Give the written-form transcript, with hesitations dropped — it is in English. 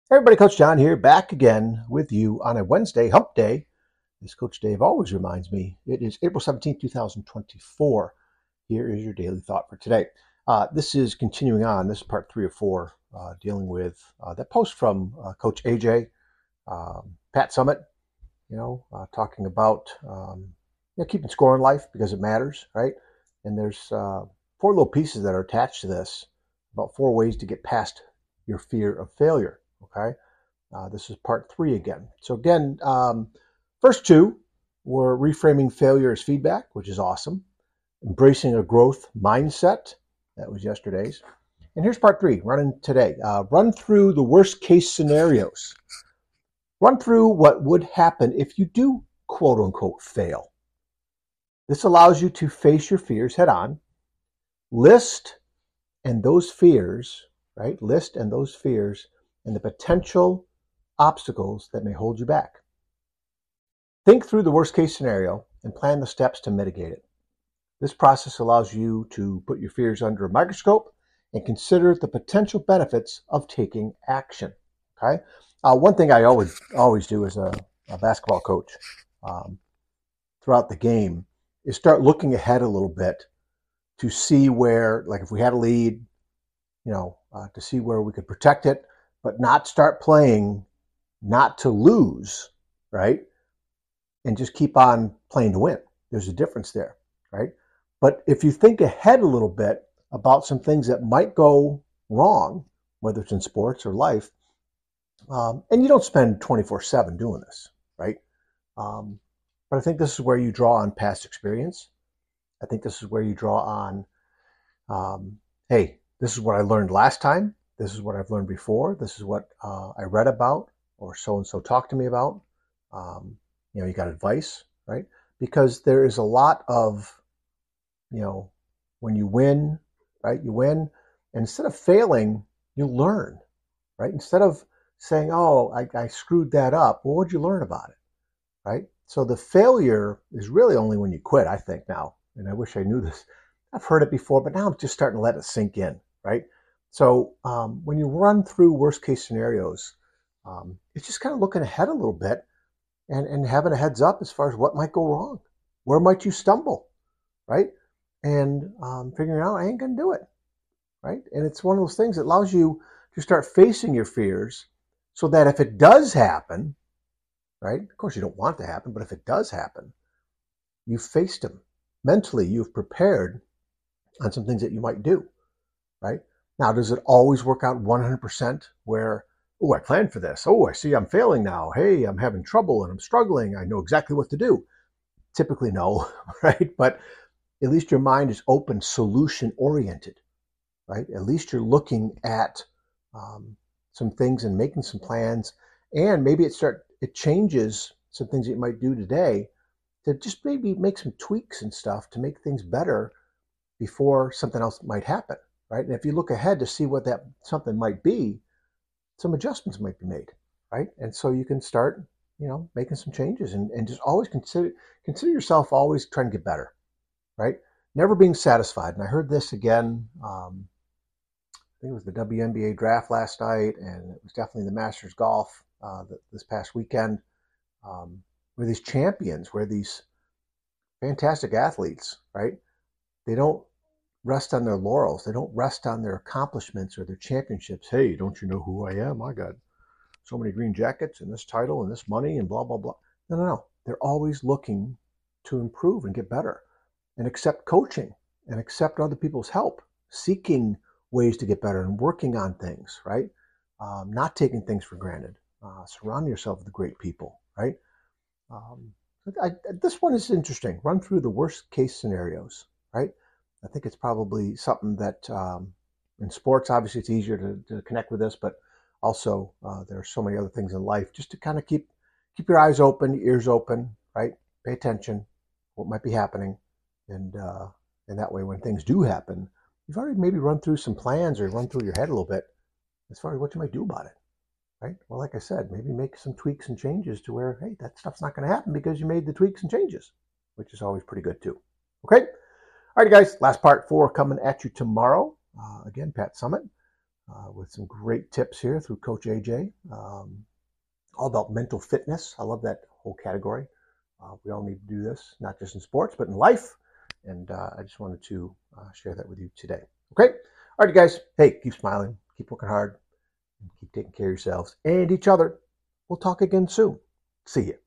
Hey everybody, Coach John here, back again with you on a Wednesday, hump day. As Coach Dave always reminds me, it is April 17th, 2024. Here is your daily thought for today. This is continuing on. This is part 3 of 4, dealing with that post from Coach AJ, Pat Summit, talking about keeping score in life because it matters, right? And there's 4 little pieces that are attached to this, about 4 ways to get past your fear of failure, okay? This is part 3 again. So again, first 2 were reframing failure as feedback, which is awesome. Embracing a growth mindset. That was yesterday's. And here's part 3, running today. Run through the worst case scenarios. Run through what would happen if you do quote unquote fail. This allows you to face your fears head on. List and those fears, right? List and those fears and the potential obstacles that may hold you back. Think through the worst case scenario and plan the steps to mitigate it. This process allows you to put your fears under a microscope and consider the potential benefits of taking action. Okay. One thing I always do as a basketball coach throughout the game is start looking ahead a little bit to see where, like if we had a lead, to see where we could protect it, but not start playing not to lose, right? And just keep on playing to win. There's a difference there, right? But if you think ahead a little bit about some things that might go wrong, whether it's in sports or life, and you don't spend 24/7 doing this, right? But I think this is where you draw on past experience. I think this is where you draw on, hey, this is what I learned last time. This is what I've learned before. This is what I read about, or so-and-so talked to me about. You got advice, right? Because there is a lot of, when you win, right? You win. And instead of failing, you learn, right? Instead of saying, oh, I screwed that up. Well, what'd you learn about it, right? So the failure is really only when you quit, I think now. And I wish I knew this. I've heard it before, but now I'm just starting to let it sink in, right? So when you run through worst case scenarios, it's just kind of looking ahead a little bit and having a heads up as far as what might go wrong. Where might you stumble, right? And figuring out, I ain't going to do it, right? And it's one of those things that allows you to start facing your fears so that if it does happen, right? Of course, you don't want it to happen, but if it does happen, you've faced them. Mentally, you've prepared on some things that you might do, right? Now, does it always work out 100% where, oh, I planned for this. Oh, I see I'm failing now. Hey, I'm having trouble and I'm struggling. I know exactly what to do. Typically, no, right? But at least your mind is open, solution oriented, right? At least you're looking at some things and making some plans, and maybe it changes some things that you might do today to just maybe make some tweaks and stuff to make things better before something else might happen, right? And if you look ahead to see what that something might be, some adjustments might be made, right? And so you can start, making some changes and just always consider yourself always trying to get better, right? Never being satisfied. And I heard this again. I think it was the WNBA draft last night, and it was definitely the Masters golf this past weekend. Where these champions, where these fantastic athletes, right? They don't rest on their laurels. They don't rest on their accomplishments or their championships. Hey, don't you know who I am? I got so many green jackets and this title and this money and blah, blah, blah. No, no, no. They're always looking to improve and get better and accept coaching and accept other people's help, seeking ways to get better and working on things, right? Not taking things for granted. Surround yourself with great people, right? Um, this one is interesting. Run through the worst case scenarios, right? I think it's probably something that in sports, obviously, it's easier to connect with this, but also there are so many other things in life just to kind of keep your eyes open, your ears open, right? Pay attention, what might be happening, and that way, when things do happen, you've already maybe run through some plans or run through your head a little bit as far as what you might do about it. Right? Well, like I said, maybe make some tweaks and changes to where, hey, that stuff's not going to happen because you made the tweaks and changes, which is always pretty good too. Okay. All right, guys. Last part 4 coming at you tomorrow. Again, Pat Summit. with some great tips here through Coach AJ. All about mental fitness. I love that whole category. We all need to do this, not just in sports, but in life. And I just wanted to share that with you today. Okay? All right, you guys. Hey, keep smiling, keep working hard, and keep taking care of yourselves and each other. We'll talk again soon. See you.